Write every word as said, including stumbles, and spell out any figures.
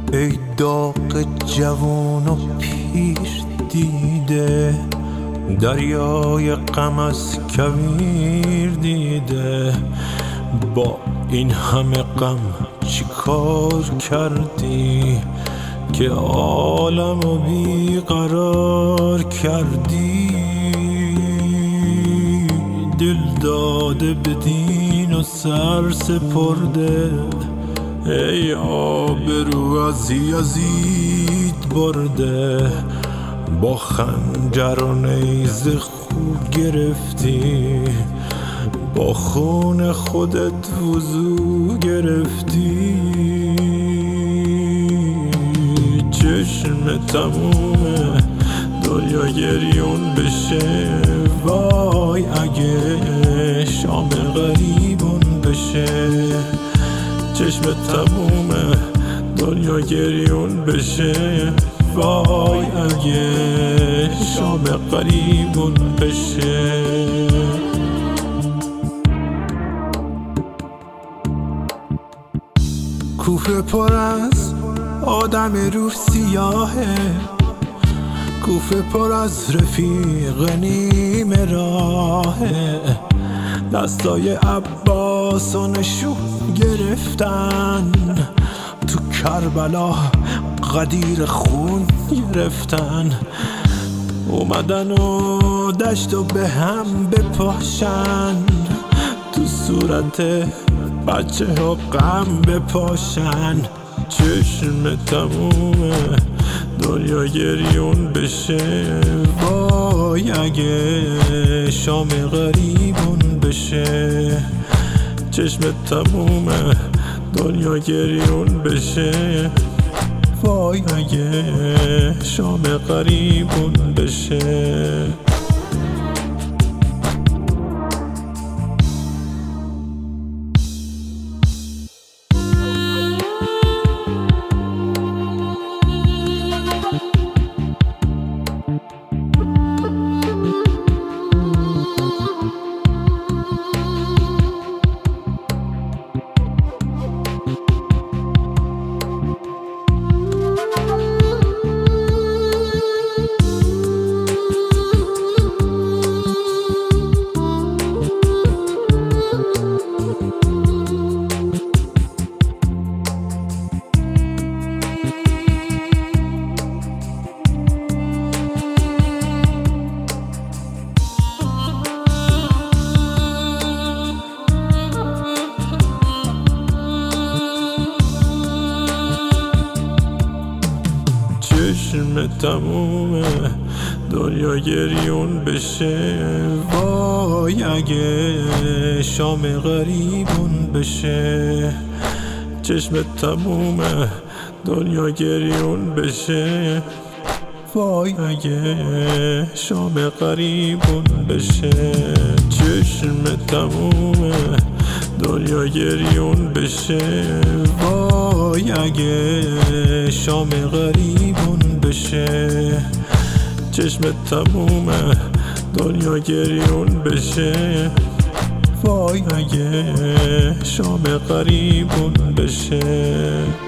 ای داغ جوون و پیر دیده، دریای غم از کویر دیده. با این همه غم چی کار کردی که عالمو بیقرار کردی؟ دل داده به دین و سر سپرده، ای آبرو از یزید برده. با خنجر و نیزه خوب گرفتی، با خون خودت وضو گرفتی. چشم تمومه دنیا گریون بشه، وای اگه شام غریبون بشه. چشم تمومه دنیا گریون بشه، وای اگه شام غریبون بشه. کوفه پر از آدم رو سیاهه، کوفه پر از رفیق نیمه راهه. دستای عباس و نشون گرفتن، تو کربلا غدیر خون گرفتن. اومدن و دشت و به هم بپاشن، تو صورت بچه ها غم بپاشن. چشم تمومه دنیا گریون بشه، وای اگه شام غریبون بشه. چشم تمومه دنیا گریون بشه، وای اگه شام غریبون بشه. چشم تمومه دنیا گریون بشه، وای اگه شام غریبون بشه. چشم تمومه دنیا گریون بشه، وای اگه شام غریبون بشه. چشم تمومه دنیا گریون بشه، وای اگه شام غریبون بشه. چشم تمومه دنیا گریون بشه، وای اگه شام غریبون بشه.